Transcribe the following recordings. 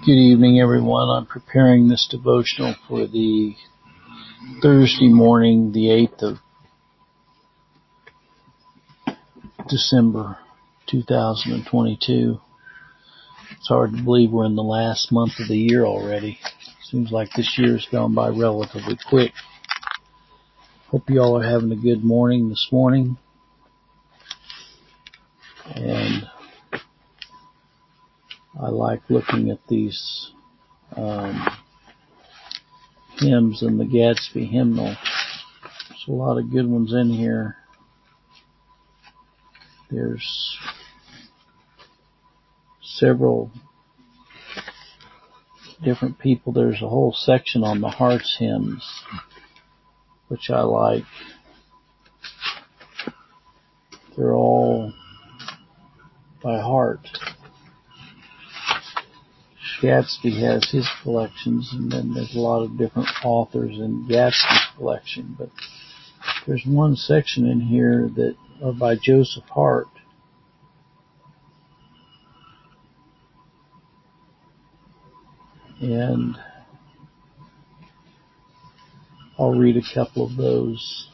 Good evening, everyone. I'm preparing this devotional for the Thursday morning, the 8th of December, 2022. It's hard to believe we're in the last month of the year already. Seems like this year's gone by relatively quick. Hope you all are having a good morning this morning. And I like looking at these hymns in the Gadsby hymnal. There's a lot of good ones in here. There's several different people. There's a whole section on the heart's hymns, which I like. They're all by heart. Gadsby has his collections, and then there's a lot of different authors in Gadsby's collection. But there's one section in here that by Joseph Hart. And I'll read a couple of those.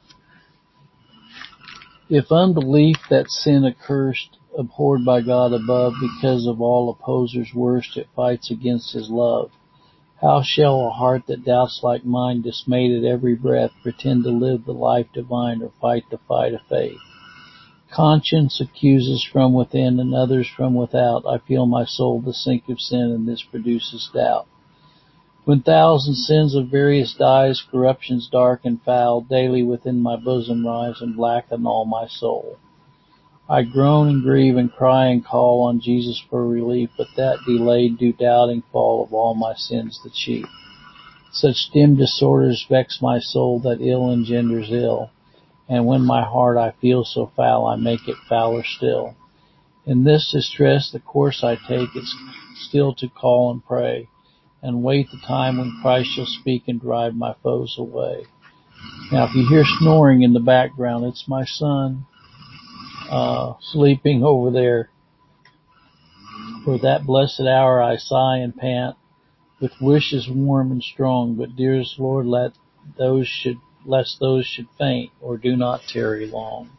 If unbelief, that sin accursed, abhorred by God above, because of all opposers worst, it fights against his love, how shall a heart that doubts like mine, dismayed at every breath, pretend to live the life divine or fight the fight of faith? Conscience accuses from within and others from without. I feel my soul the sink of sin, and this produces doubt. When thousand sins of various dyes, corruptions dark and foul, daily within my bosom rise and blacken all my soul. I groan and grieve and cry and call on Jesus for relief, but that delayed do doubting fall of all my sins the chief. Such dim disorders vex my soul that ill engenders ill, and when my heart I feel so foul, I make it fouler still. In this distress the course I take is still to call and pray, and wait the time when Christ shall speak and drive my foes away. Now, if you hear snoring in the background, it's my son sleeping over there. For that blessed hour I sigh and pant, with wishes warm and strong. But dearest Lord, lest those should faint, or do not tarry long.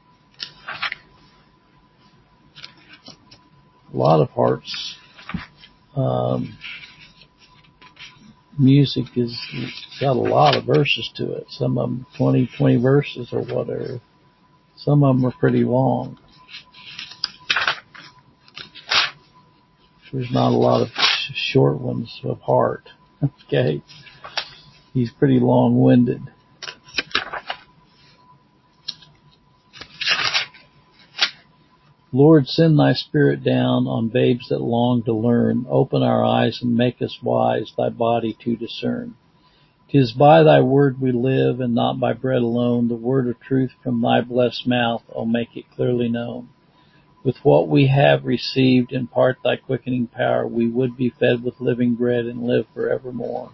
A lot of hearts. Music has got a lot of verses to it. Some of them 20 verses or whatever. Some of them are pretty long. There's not a lot of short ones of Hart. Okay. He's pretty long-winded. Lord, send thy Spirit down on babes that long to learn. Open our eyes and make us wise, thy body to discern. 'Tis by thy word we live, and not by bread alone. The word of truth from thy blessed mouth, oh, make it clearly known. With what we have received, impart thy quickening power. We would be fed with living bread and live forevermore.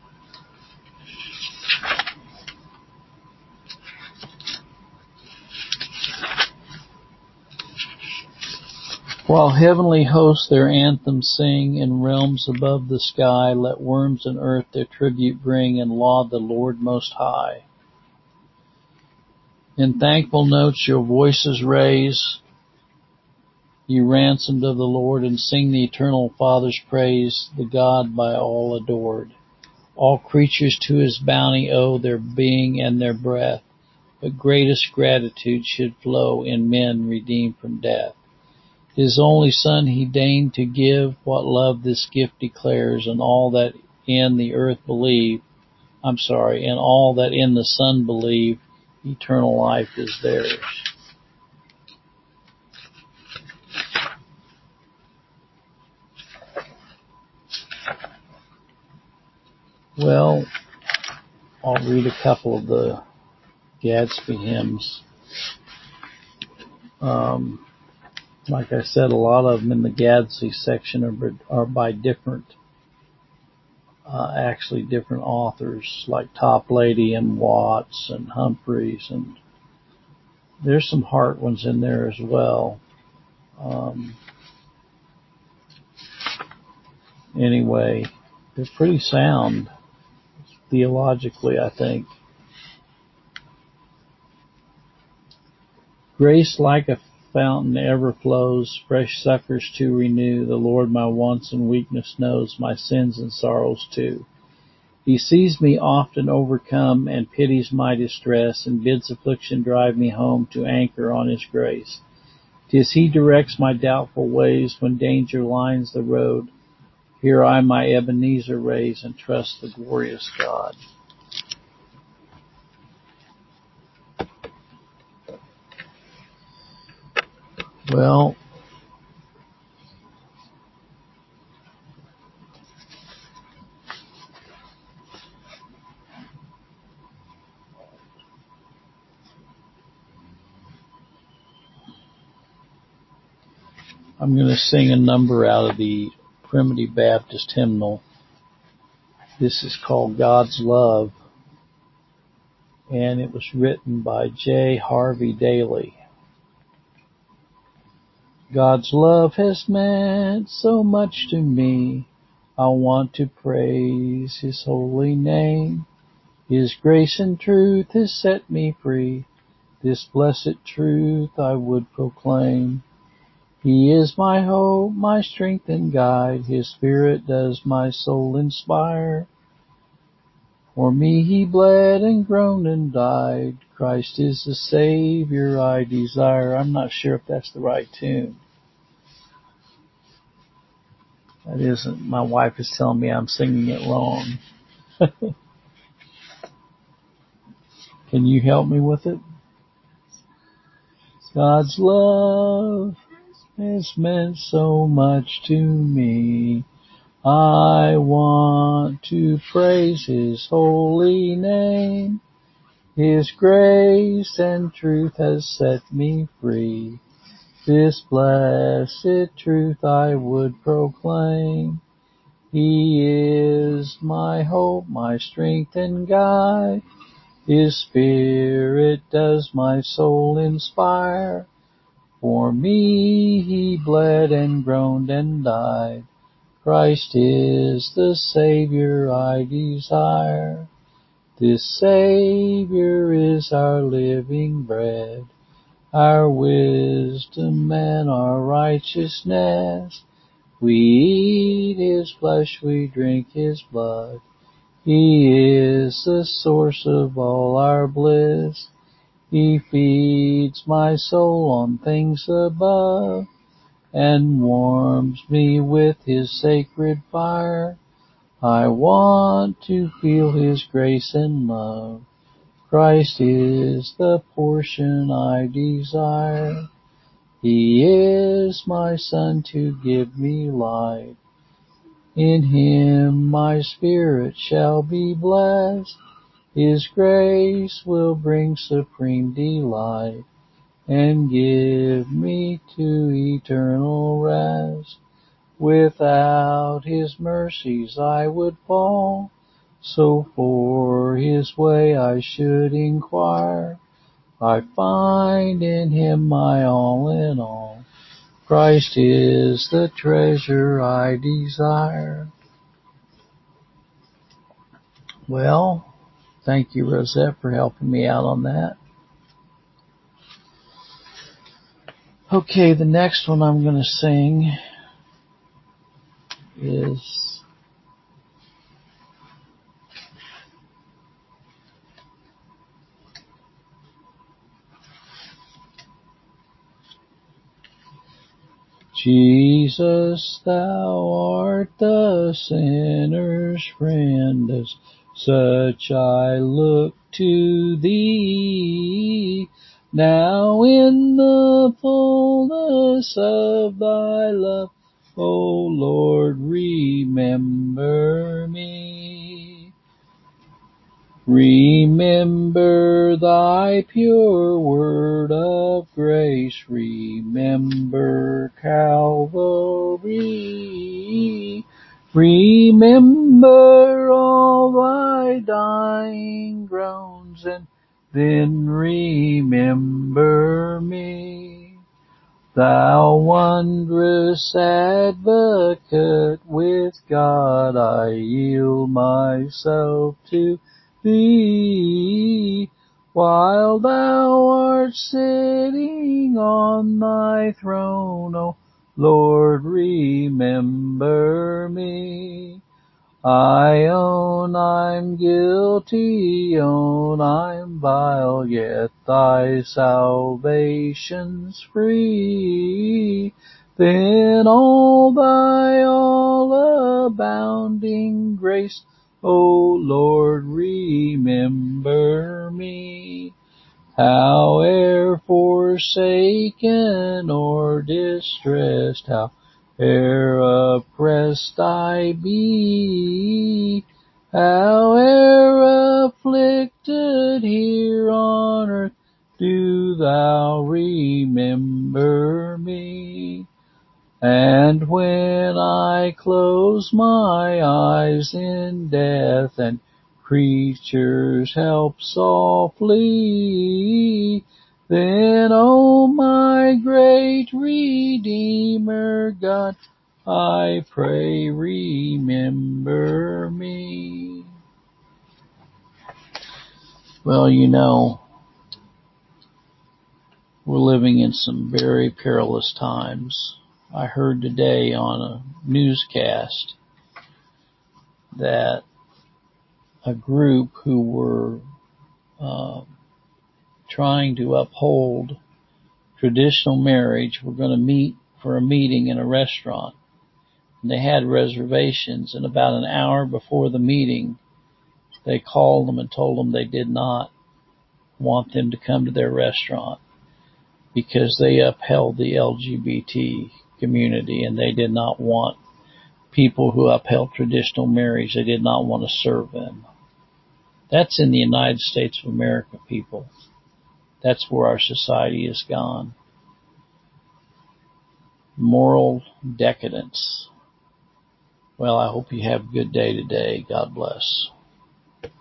While heavenly hosts their anthem sing, in realms above the sky, let worms and earth their tribute bring, and laud the Lord Most High. In thankful notes your voices raise, ye ransomed of the Lord, and sing the eternal Father's praise, the God by all adored. All creatures to his bounty owe their being and their breath, but greatest gratitude should flow in men redeemed from death. His only Son he deigned to give, what love this gift declares, and all that in the earth believe, and all that in the Son believe, eternal life is theirs. Well, I'll read a couple of the Gadsby hymns. Like I said, a lot of them in the Gadsby section are by different authors, like Toplady and Watts and Humphreys, and there's some Hart ones in there as well. Anyway, they're pretty sound theologically, I think. Grace like a fountain ever flows, fresh succors to renew. The Lord my wants and weakness knows, my sins and sorrows too. He sees me often overcome and pities my distress and bids affliction drive me home to anchor on his grace. 'Tis he directs my doubtful ways when danger lines the road. Here I my Ebenezer raise and trust the glorious God. Well, I'm going to sing a number out of the Primitive Baptist hymnal. This is called God's Love, and it was written by J. Harvey Daly. God's love has meant so much to me. I want to praise his holy name. His grace and truth has set me free. This blessed truth I would proclaim. He is my hope, my strength and guide. His spirit does my soul inspire. For me he bled and groaned and died. Christ is the Savior I desire. I'm not sure if that's the right tune. That isn't. My wife is telling me I'm singing it wrong. Can you help me with it? God's love has meant so much to me. I want to praise his holy name. His grace and truth has set me free. This blessed truth I would proclaim. He is my hope, my strength and guide. His spirit does my soul inspire. For me he bled and groaned and died. Christ is the Savior I desire. This Savior is our living bread, our wisdom and our righteousness. We eat his flesh, we drink his blood. He is the source of all our bliss. He feeds my soul on things above and warms me with his sacred fire. I want to feel his grace and love. Christ is the portion I desire. He is my sun to give me light. In him my spirit shall be blessed. His grace will bring supreme delight and give me to eternal rest. Without his mercies I would fall, so for his way I should inquire. I find in him my all in all. Christ is the treasure I desire. Well, thank you, Rosette, for helping me out on that. Okay, the next one I'm going to sing is Jesus, thou art the sinner's friend, as such I look to thee. Now in the fullness of thy love, O Lord, remember me. Remember thy pure word of grace. Remember Calvary. Remember all thy dying groans, and then remember me. Thou wondrous advocate, with God I yield myself to thee, while thou art sitting on thy throne, O Lord, remember me. I own I'm guilty, own I'm vile, yet thy salvation's free. Then all thy all-abounding grace, O Lord, remember me. Howe'er forsaken or distressed, howe'er oppressed I be, howe'er afflicted here on earth, do thou remember me. And when I close my eyes in death and creatures help softly, then, O my great Redeemer God, I pray remember me. Well, we're living in some very perilous times. I heard today on a newscast that a group who were trying to uphold traditional marriage were going to meet for a meeting in a restaurant. And they had reservations, and about an hour before the meeting, they called them and told them they did not want them to come to their restaurant because they upheld the LGBT community, and they did not want people who upheld traditional marriage. They did not want to serve them. That's in the United States of America, people. That's where our society has gone. Moral decadence. Well, I hope you have a good day today. God bless.